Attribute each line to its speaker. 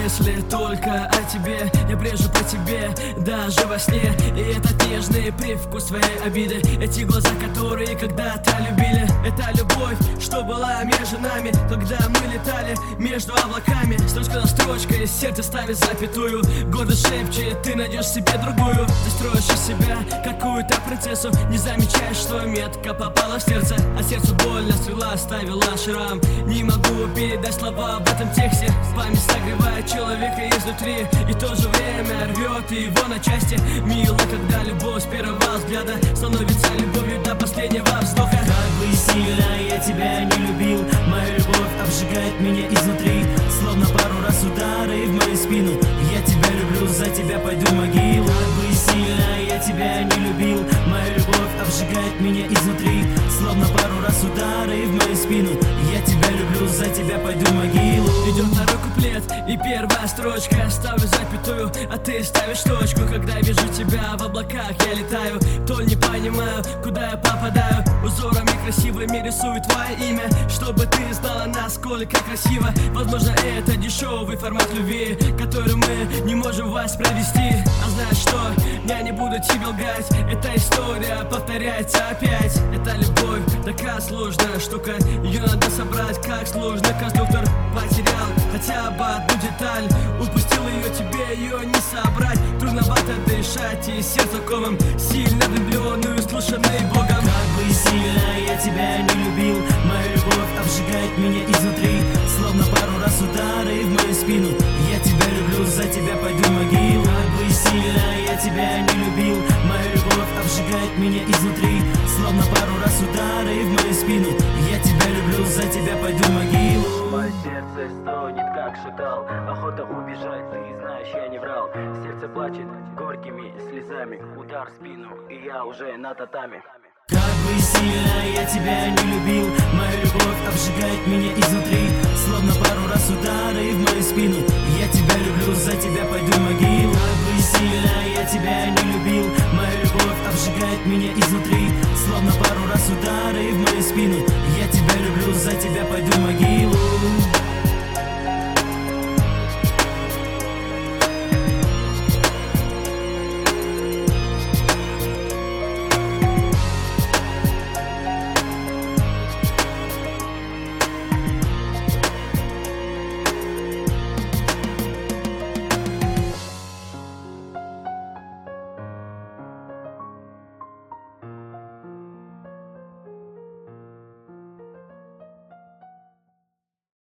Speaker 1: мысли только о тебе. Я брежу по тебе даже во сне. И этот нежный привкус твоей обиды, эти глаза, которые когда-то любили. Это любовь, что была между нами, когда мы летали между облаками. Строчка на строчкой, сердце ставит запятую. Гордо шепчет, ты найдешь себе другую. Ты строишь из себя какую-то принцессу, не замечаешь, что метка попала в сердце. А сердцу больно, стрела оставила шрам. Не могу передать слова в этом тексте. Память согревает человека изнутри и в то же время рвет его на части. Мило, когда любовь с первого взгляда становится любовью до последнего вздоха.
Speaker 2: Как бы сильно я тебя не любил, моя любовь обжигает меня изнутри, словно пару раз удары в мою спину. Я тебя люблю, за тебя пойду в могилу. Как бы сильно я тебя не любил, моя любовь обжигает меня изнутри, словно пару раз удары в мою спину. Я тебя люблю, за тебя пойду в могилу.
Speaker 1: Идет второй куплет и первая строчка. Ставлю запятую, а ты ставишь точку. Когда вижу тебя в облаках, я летаю, то не понимаю, куда я попадаю. Узорами красивыми рисую твое имя, чтобы ты знала, насколько красиво. Возможно, это дешевый формат любви, который мы не можем воспроизвести. А знаешь что? Я не буду тебе лгать, эта история повторяется опять. Это любовь, такая сложная штука, ее надо собрать как сложный конструктор. Потерял хотя бы одну деталь, упустил ее, тебе ее не собрать. Трудновато дышать и сердце комом, сильно влюбленный, услышанный Богом.
Speaker 2: Как бы сильно я тебя не любил, моя любовь обжигает меня изнутри, словно пару раз удары в мою спину. Я тебя люблю, за тебя пойду в могилу. Как бы сильно я тебя не любил, моя любовь обжигает меня изнутри, словно пару раз удары в мою спину. Я тебя люблю, за тебя пойду в могилу.
Speaker 3: Мое сердце стонет, как шакал, охота убежать, ты знаешь, я не врал. Сердце плачет горькими слезами, удар в спину, и я уже на татами.
Speaker 2: Как бы сильно я тебя не любил, моя любовь обжигает меня изнутри, словно пару раз удары в мою спину. Я тебя люблю, за тебя пойду в могилу. Как бы сильно я тебя не любил, моя любовь обжигает меня изнутри, словно пару раз удары в мою спину.